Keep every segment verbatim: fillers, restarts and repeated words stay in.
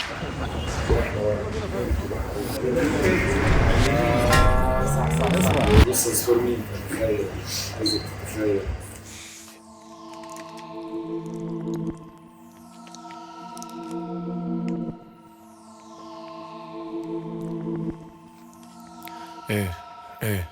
صح صح اسمع. بص اصفر مين تتخيل، عايزك تتخيل. ايه ايه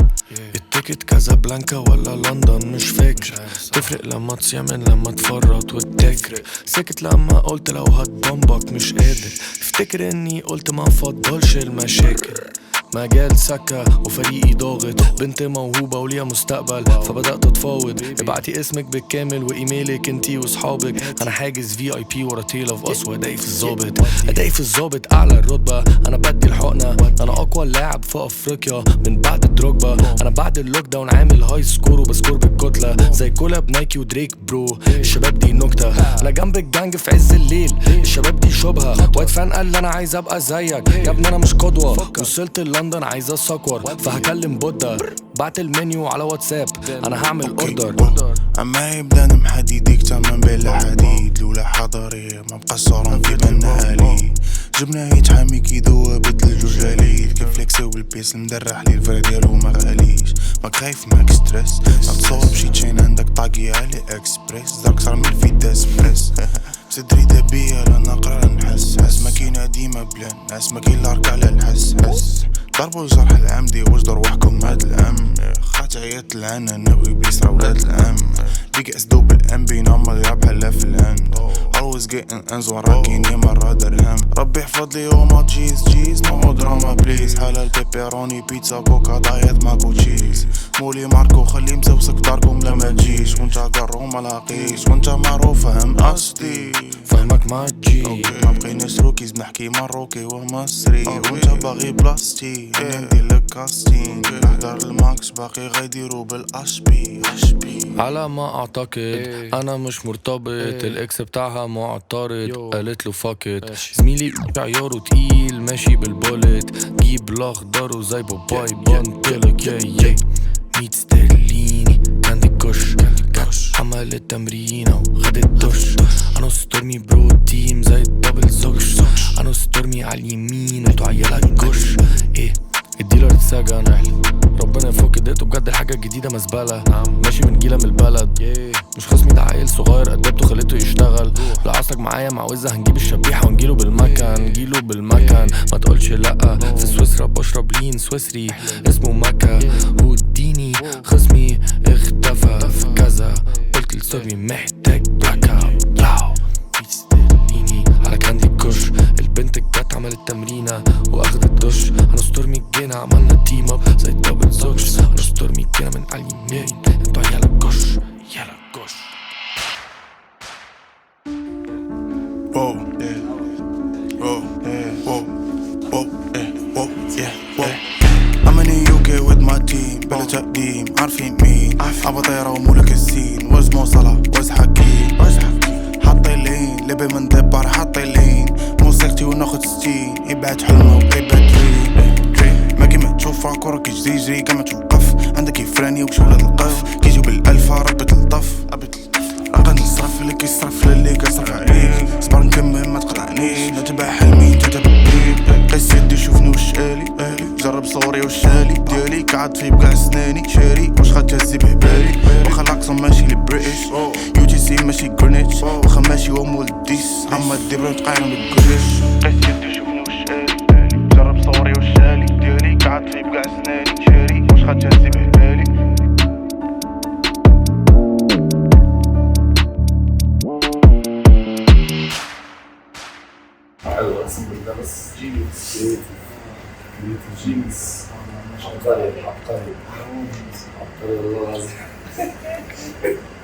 التيكت كازابلانكا ولا لندن مش فاكر، تفرق لما تصيامن لما تفرط وتتاكر. سكت لما قلت لو هتبمبك مش قادر، افتكر اني قلت ما فضلش المشاكل. مجال سكة وفريقي ضاغط، بنت موهوبة وليها مستقبل فبدأت اتفاوض. ابعتي اسمك بالكامل وايميلك انتي وصحابك، انا حاجز في اي بي ورا تيل اوف اس وادائي في الظابط. ادائي في الظابط اعلى الرتبة، انا بدي الحقنة. انا اقوى لاعب في افريقيا من بعد الدروجبا. انا بعد اللوك داون عامل هاي سكور وبسكور بالكتلة، زي كولاب نايكي ودريك برو. الشباب دي نكتة، انا جنب الجانج في عز الليل. الشباب دي شبهة، وايت فان قال انا عايز ابقى زيك يا ابني، انا مش قدوة. وصلت لندن عايز اسكور فهكلم بودة، بعت المنيو على واتساب انا هعمل اوردر. اما يبدا محديديك تمام بلا حديد، لولا حضاري ما بقى صوران في بنالي. جبنا يتحامي كيدو بدل جوجاليل، كيف فليكسي والبيس المدرح لي الفرا ديالو ما غاليش. ماك خايف ماك ستريس، ما تصور بشي تشين عندك طاقي علي اكسبريس. دارك صار من الفيتاس بريس صدري دبية لا نقرا نحس. حس ماكينة ديما بلان ناس ماكين لارك على الحس. حس ضربوا جرح العمدي وجدر وحكم هاد الام. خاتعيات العنا ناوي بيسرا ولاد الام. بيك اسدوب الام بينما يلعب حلا في الاند. always getting ends وراكيني مرة درهم. ربي يحفظ لي وما تجيز جيز مو دراما بليز. حلال بيبروني بيتزا كوكا دايت ماكو تشيز. مولي ماركو خلي مسوسك داركم لما تجيش. وانت قرو ملاقيش وانت معروف فهم قصدي. فهمك ما تجي ما بقيناش روكيز بنحكي ماروكي ومصري. وانت باغي بلاستي انا نديرلك كاستينج. نحضر الماكس باقي غيديرو بالاشبي اشبي. على ما اعتقد انا مش مرتبط. الاكس بتاعها معترض قالت له فاكت. زميلي عياره تقيل ماشي بالبولت. جيب الاخضر وزي باباي بنطلق ياي ياي. ميت سترليني كاندي كوش عمل التمرينة وخدت دش. انا ستورمي برو تيم زي الدبل زوش. انا ستورمي على اليمين وانتو عيالها الجوش. ايه الديلر اتسجن ربنا يفك اديته بجد الحاجة الجديدة مزبلة. ماشي من جيلة من البلد مش خصمي ده عيل صغير أدبته خليته يشتغل. لا عصلك معايا مع وزة هنجيب الشبيحة ونجيله بالمكان. نجيله بالمكان ما تقولش لأ. في سويسرا بشرب لين سويسري اسمه مكة. وديني خصمي اختفى في كذا. قلت لصبي محتاج باك اب ياو. بيستليني على كاندي كوش. البنت الجت عملت تمرينة واخدت دش. انا ستورمي جينا عملنا تيم اب زي الدبل زوكس. انا ستورمي جينا من على اليمين انتوا يالا كوش يالا كوش. Whoa, yeah. Whoa, yeah. Whoa, whoa, yeah. Whoa, yeah. Whoa. I'm in the U K with my team. بلا تقديم عارفين مين. أبا طيرة ومولك السين. وز موصلة وز حكيم. حطي اللين لبي من دبر حطي اللين. موسيقتي وناخد ستين. يبعت حلمه ويبعت دريم. ما كيما تشوف عكورة كي جدي جري كما توقف. عندك يفراني وشولة القف. كيجيو بالألفة ربة الطف. رقم نصرف اللي كيصرف للي كيصرف عليك. صبر نكمل ما تقطعنيش. نتبع حلمي انت تبديك. قيس يدي شوفني وش آلي. جرب صوري وش آلي ديالي. قعد في بقع سناني شاري واش غتهزي بهبالي. واخا لاكسون ماشي لي بريتش. يو تي سي ماشي جرينيتش. واخا ماشي ومول الديس. عما ديبرا تقايرة متقوليش. قيس يدي شوفني وش آلي. جرب صوري وش آلي ديالي. قعد في بقع سناني شاري واش غتهزي بهبالي. حلو اقسم بالله بس جينيس جينيس عبقري عبقري عبقري والله العظيم.